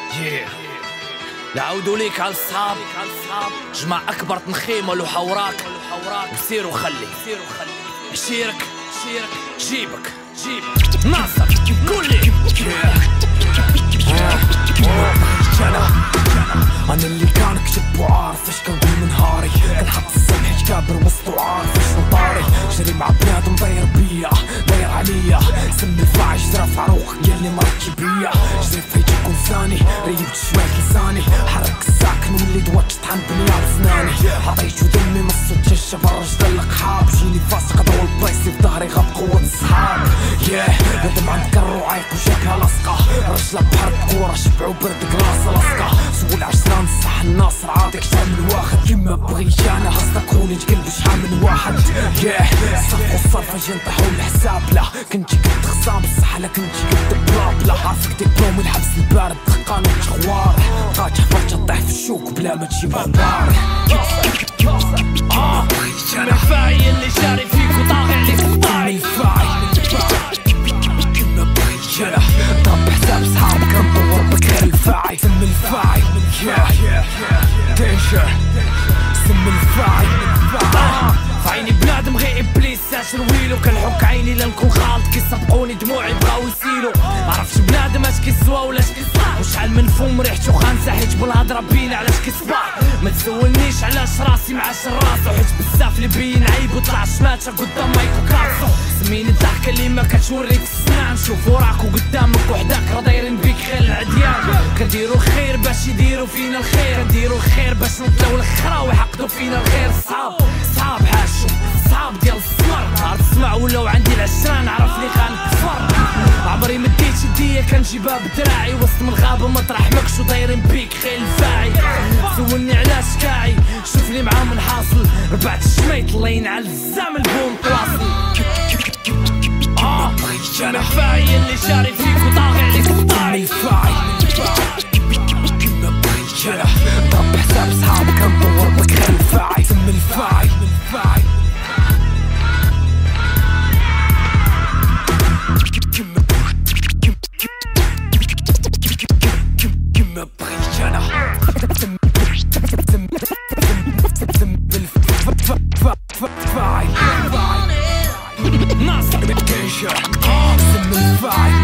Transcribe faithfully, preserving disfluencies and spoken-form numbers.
يعودوا ليك على الصحاب جمع أكبر تنخيم ولو حوراك وسيروا خلي عشيرك جيبك جيبك ناصر قولي أنا اللي كان كتب وعارف إيش كنقول من نهاري، كنحط السمح كابر وسط وعارف إيش نطاري، جري مع بنادم داير بيا داير عليا، سم الفاعي جرى في عروق ياللي مركي بيا، جري في هيجي كون ثاني ريبت شوية لساني، حرك الساكن وليد وقت طحن بنيار سناني، عطيتو دمي من الصوت جشة برا جدل القحاب، جيني فاسق دول البلايصي في ظهري غاب قوة الصحاب، ياه ندم عند كرو عايق وجاكها لصقة، رجلة بحر كورة شبعو برد كلاس لصقة، سول عشران صح الناصر عاطيك شحال من واحد كيما بغيت انا خاصك خوني تقلب شحال من واحد، ياه الصف والصرف اجي نطيحو الحساب، لا كنتي قد خصام بصح لا كنتي قد بلا بلا عارفك ديبلومي الحبس البارد دقان وتخوار، بقات حفرت تطيح في الشوك بلا ما تجي بغبار، اه انا فاعي اللي جاري فيك وطاغي عليك الطاعي الفاعي كيما بغيت انا طب حساب صحابك ندور بك غير الفاعي، سم الفاعي ياه دينجر سم الفاعي فعيني بنادم غير ابليس ساشر ويلو، كنحك عيني لنكون خالط كيسبقوني دموعي بغاو يسيلو، معرفتش بنادم اش كيسوا ولا اش كيصبح، وشحال من فم ريحتو خانسة حيت بالهضرة بينا علاش كيصبح، ما تسولنيش علاش راسي مع شراسو، حيت بزاف اللي بين عيب وطلع شماتة قدام مايكو كارسو، سميني الضحكة اللي ما كتوريك السنان، شوف وراك وقدامك وحداك راه دايرين بيك خير العديان، كنديرو الخير باش يديرو فينا الخير، كنديرو الخير باش نطلعو الخرا ويحقدو فينا الخير، صحاب صحاب حاشو صحاب ديال السمر، نهار تسمع ولاو عندي العشرة نعرف لي غنكفر، عمري مديت يديا كنجيبها بدراعي وسط من الغابة مطرح مكشو دايرين بيك خيل الفاعي، سولني علاش كاعي شوف لي معاهم نحاصل، ربعت الشميط الله ينعل الزام البوم تواصل، اه انا فاعي اللي جاري فيك وطاغي عليك الطاعي، الفاعي كيما بغيت انا طب حساب صحابك ندور بك غير الفاعي، سم الفاعي الفاعي كيما بغيت انا سم الفاعي ناصر دينجر سم الفاعي